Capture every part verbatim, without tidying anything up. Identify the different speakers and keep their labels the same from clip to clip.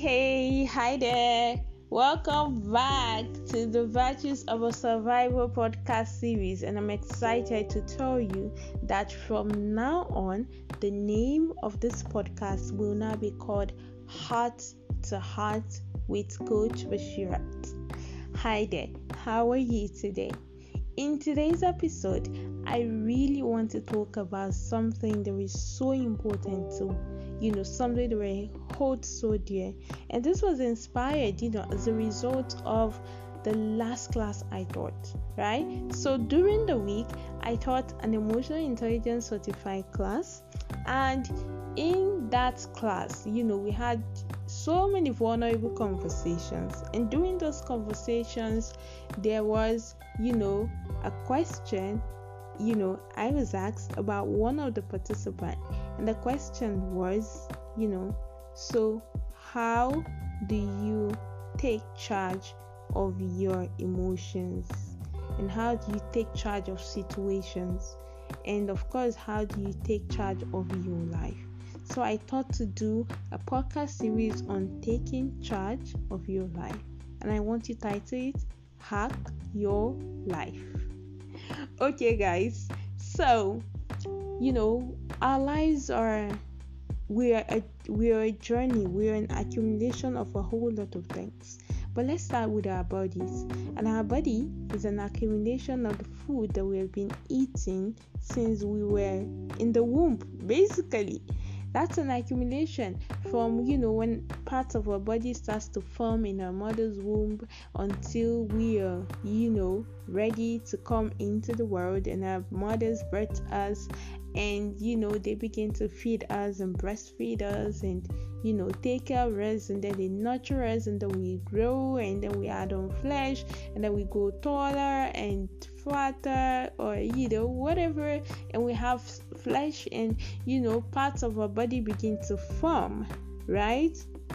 Speaker 1: hey, hi there. Welcome back to the Virtues of a Survivor podcast series, and I'm excited to tell you that from now on, the name of this podcast will now be called Heart to Heart with Coach Bashirat. Hi there, how are you today? In today's episode, I really want to talk about something that is so important to, you know, something that I hold so dear. And this was inspired, you know, as a result of the last class I taught, right? So during the week, I taught an emotional intelligence certified class. And in that class, you know, we had so many vulnerable conversations. And during those conversations, there was, you know, a question, you know, I was asked about one of the participants. And the question was, you know, so how do you take charge of your emotions? And how do you take charge of situations? And of course, how do you take charge of your life? So I thought to do a podcast series on taking charge of your life. And I want to title it Hack Your Life. Okay, guys. So, you know, our lives are we are a we are a journey. We are an accumulation of a whole lot of things. But let's start with our bodies. And our body is an accumulation of the food that we have been eating since we were in the womb, basically. That's an accumulation from, you know, when parts of our body starts to form in our mother's womb until we are, you know, ready to come into the world, and our mothers birth us, and, you know, they begin to feed us and breastfeed us and, you know, take care of us, and then they nurture us, and then we grow, and then we add on flesh, and then we go taller and fatter, or, you know, whatever, and we have flesh, and, you know, parts of our body begin to form, right?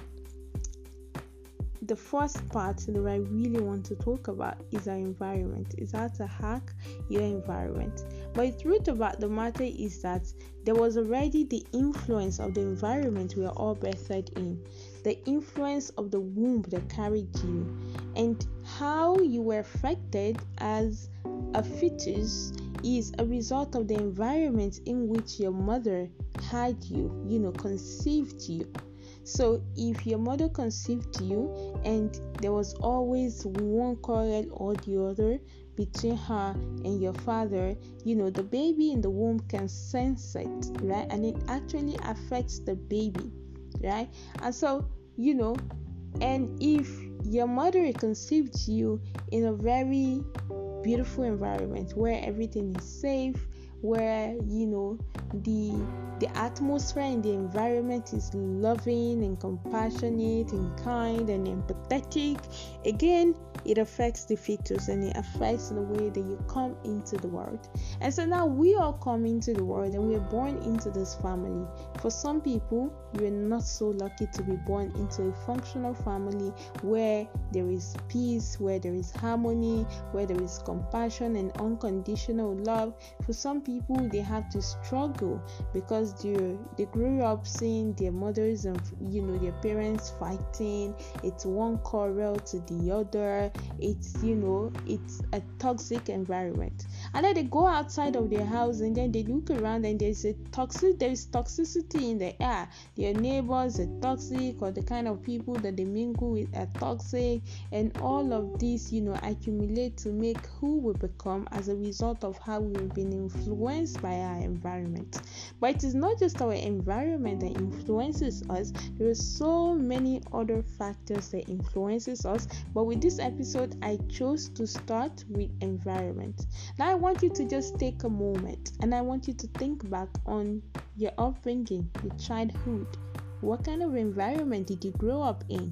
Speaker 1: The first part that I really want to talk about is our environment. Is how to hack your environment. But the truth about the matter is that there was already the influence of the environment we are all birthed in, the influence of the womb that carried you, and how you were affected as a fetus is a result of the environment in which your mother had you, you know, conceived you. So if your mother conceived you and there was always one quarrel or the other between her and your father, you know, the baby in the womb can sense it, right? And it actually affects the baby, right? And so, you know, and if your mother conceived you in a very beautiful environment where everything is safe, where, you know, the the atmosphere in the environment is loving and compassionate and kind and empathetic, again, it affects the fetus and it affects the way that you come into the world. And so now we all come into the world and we're born into this family. For some people, you're not so lucky to be born into a functional family where there is peace, where there is harmony, where there is compassion and unconditional love. For some people, they have to struggle because they they grew up seeing their mothers and, you know, their parents fighting. It's one quarrel to the other. It's, you know, it's a toxic environment. And then they go outside of their house and then they look around and there's a toxic there's toxicity in the air. Their neighbors are toxic, or the kind of people that they mingle with are toxic, and all of this, you know, accumulate to make who we become as a result of how we've been influenced by our environment. But it is not just our environment that influences us. There are so many other factors that influences us, but with this episode I chose to start with environment. Now I want you to just take a moment and I want you to think back on your upbringing, your childhood. What kind of environment did you grow up in?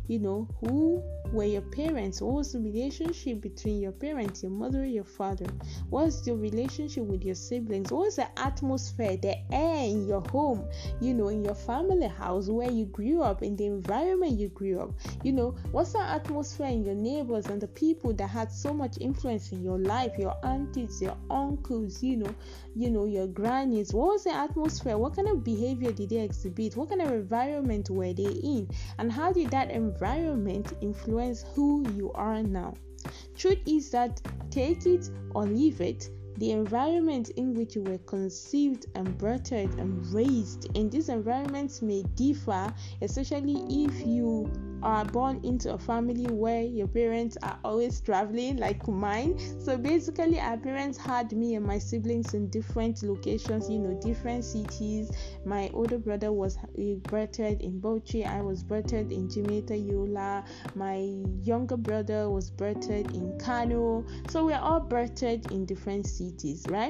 Speaker 1: you know, who were your parents? What was the relationship between your parents, your mother, your father? What's your relationship with your siblings? What was the atmosphere, the air in your home, you know, in your family house where you grew up, in the environment you grew up? You know, what's the atmosphere in your neighbors and the people that had so much influence in your life, your aunties, your uncles, you know, you know, your grannies? What was the atmosphere? What kind of behavior did they exhibit? What kind of environment were they in? And how did that environment influence who you are now? Truth is that, take it or leave it, the environment in which you were conceived and birthed and raised, and these environments may differ, especially if you are born into a family where your parents are always traveling, like mine. So basically, our parents had me and my siblings in different locations, you know, different cities. My older brother was birthed in Bauchi. I was birthed in Jimeta Yola. My younger brother was birthed in Kano. So we're all birthed in different cities, right?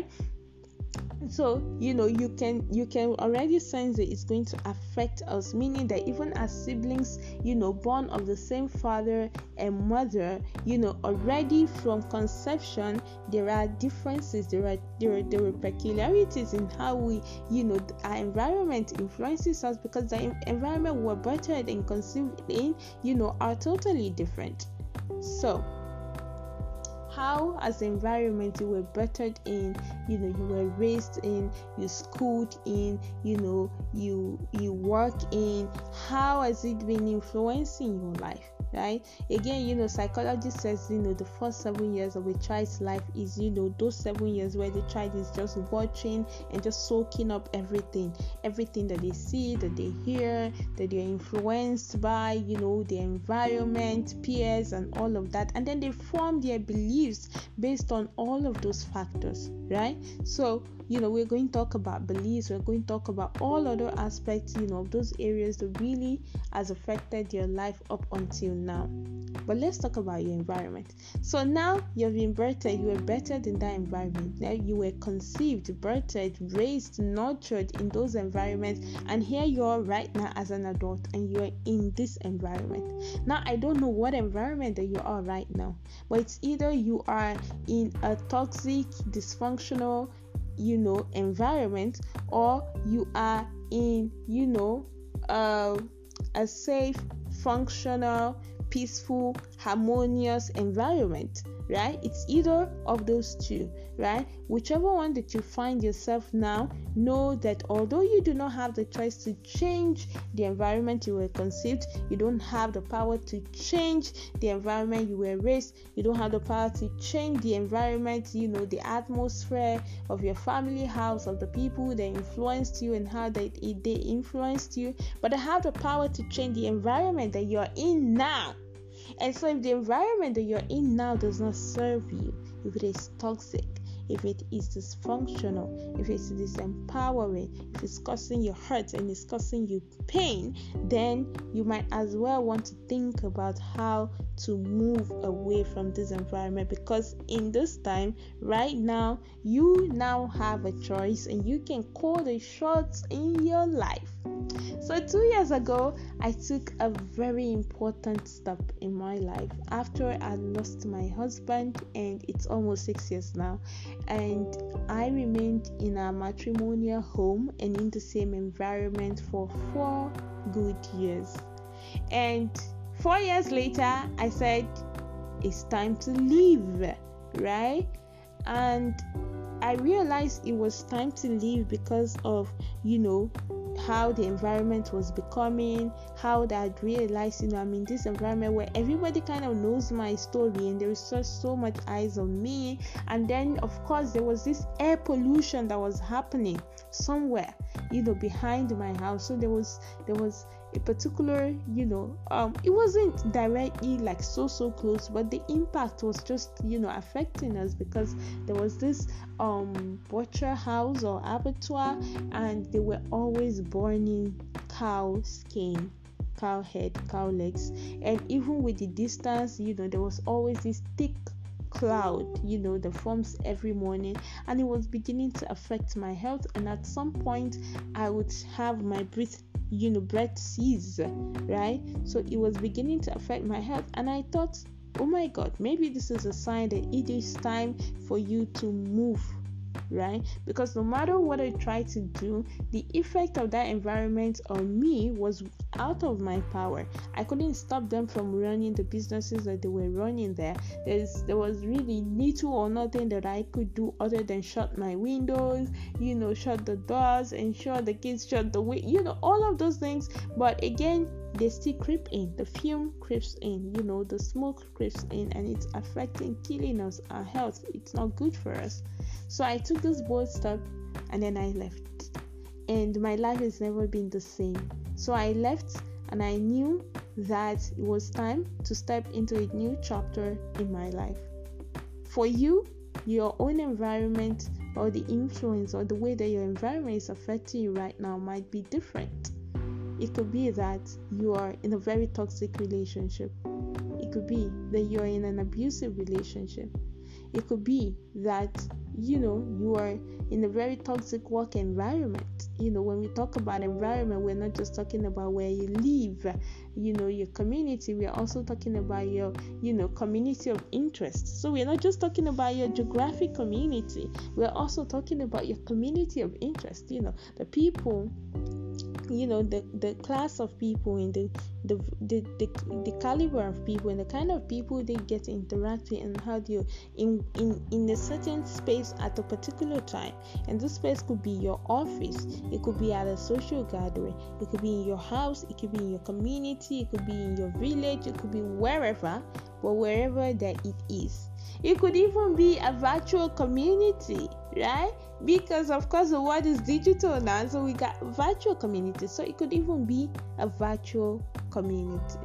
Speaker 1: So you know, you can you can already sense that it's going to affect us, meaning that even as siblings, you know, born of the same father and mother, you know, already from conception there are differences, there are there are, there are peculiarities in how we, you know, our environment influences us, because the environment we're birthed and conceived in, you know, are totally different. So how, as the environment you were birthed in, you know, you were raised in, you schooled in, you know, you you work in, how has it been influencing your life? Right? Again, you know, psychology says, you know, the first seven years of a child's life is, you know, those seven years where the child is just watching and just soaking up everything, everything that they see, that they hear, that they're influenced by, you know, the environment, peers, and all of that. And then they form their beliefs based on all of those factors, right? So, you know, we're going to talk about beliefs, we're going to talk about all other aspects, you know, of those areas that really has affected your life up until now. But let's talk about your environment. So now you've been birthed, you were birthed in that environment. Now you were conceived, birthed, raised, nurtured in those environments, and here you are right now as an adult, and you are in this environment. Now I don't know what environment that you are right now, but it's either you are in a toxic, dysfunctional, you know, environment, or you are in, you know, uh, a safe, functional, peaceful, harmonious environment, right? It's either of those two, right? Whichever one that you find yourself now, know that although you do not have the choice to change the environment you were conceived, you don't have the power to change the environment you were raised, you don't have the power to change the environment, you know, the atmosphere of your family house, of the people that influenced you and how they, they influenced you, but I have the power to change the environment that you're in now. And so if the environment that you're in now does not serve you, if it is toxic, if it is dysfunctional, if it's disempowering, if it's causing you hurt and it's causing you pain, then you might as well want to think about how to move away from this environment, because in this time right now you now have a choice and you can call the shots in your life. So two years ago, I took a very important step in my life after I lost my husband, and it's almost six years now, and I remained in a matrimonial home and in the same environment for four good years. And four years later, I said, it's time to leave, right? And I realized it was time to leave because of, you know, how the environment was becoming, how that I realized, you know, I'm in this environment where everybody kind of knows my story and there is just so much eyes on me. And then of course there was this air pollution that was happening somewhere, you know, behind my house. So there was there was a particular, you know, um it wasn't directly like so so close, but the impact was just, you know, affecting us, because there was this um butcher house or abattoir, and they were always burning cow skin, cow head, cow legs, and even with the distance, you know, there was always this thick cloud, you know, that forms every morning, and it was beginning to affect my health. And at some point I would have my breath you know, breath cease, right? So it was beginning to affect my health, and I thought, oh my God, maybe this is a sign that it is time for you to move, right? Because no matter what I tried to do, the effect of that environment on me was out of my power. I couldn't stop them from running the businesses that they were running there. There's there was really little or nothing that I could do other than shut my windows, you know, shut the doors, ensure the kids shut the way, you know, all of those things. But again, they still creep in. The fume creeps in, you know, the smoke creeps in, and it's affecting, killing us, our health. It's not good for us. So I took this bold step, and then I left. And my life has never been the same. So I left, and I knew that it was time to step into a new chapter in my life. For you, your own environment, or the influence, or the way that your environment is affecting you right now might be different. It could be that you are in a very toxic relationship. It could be that you are in an abusive relationship. It could be that, you know, you are in a very toxic work environment. You know, when we talk about environment, we're not just talking about where you live, you know, your community. We are also talking about your, you know, community of interest. So we're not just talking about your geographic community. We're also talking about your community of interest. You know, the people, you know, the the class of people, and the the, the the the caliber of people, and the kind of people they get to interact with, and how do you in in in a certain space at a particular time. And this space could be your office, it could be at a social gathering, it could be in your house, it could be in your community, it could be in your village, it could be wherever, but wherever that it is. It could even be a virtual community, right? Because of course the world is digital now, so we got virtual community. So it could even be a virtual community.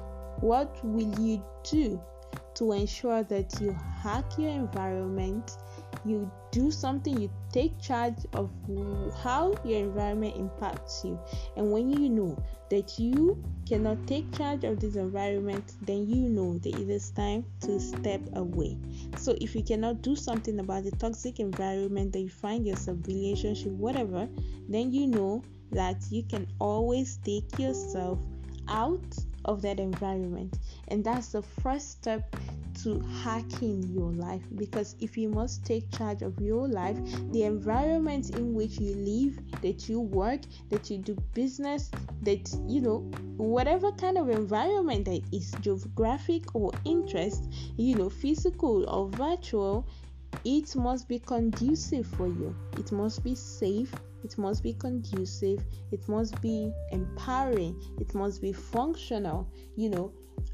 Speaker 1: What will you do to ensure that you hack your environment? You do something, you take charge of how your environment impacts you. And when you know that you cannot take charge of this environment, then you know that it is time to step away. So if you cannot do something about the toxic environment that you find yourself, relationship, whatever, then you know that you can always take yourself out of that environment. And that's the first step to hacking your life. Because if you must take charge of your life, the environment in which you live, that you work, that you do business, that, you know, whatever kind of environment that is, geographic or interest, you know, physical or virtual, it must be conducive for you. It must be safe. It must be conducive. It must be empowering. It must be functional. You know,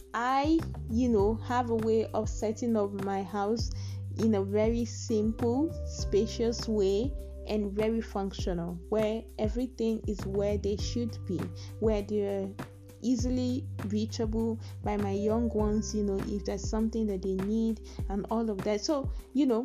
Speaker 1: I, you know, have a way of setting up my house in a very simple, spacious way, and very functional, where everything is where they should be, where they're easily reachable by my young ones, you know, if there's something that they need and all of that. So, you know,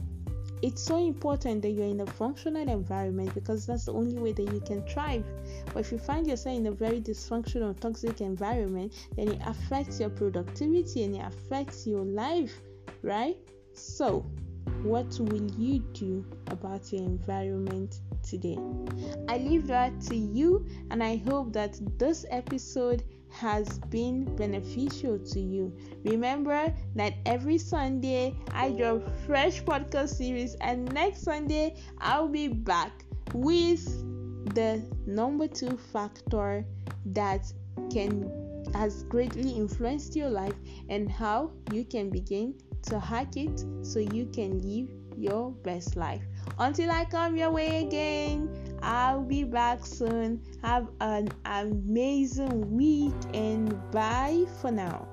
Speaker 1: it's so important that you're in a functional environment, because that's the only way that you can thrive. But if you find yourself in a very dysfunctional, toxic environment, then it affects your productivity and it affects your life, right? So, what will you do about your environment today? I leave that to you, and I hope that this episode has been beneficial to you. Remember that every Sunday I drop fresh podcast series, and next Sunday I'll be back with the number two factor that can has greatly influenced your life, and how you can begin to hack it so you can live your best life. Until I come your way again, I'll be back soon. Have an amazing week, and bye for now.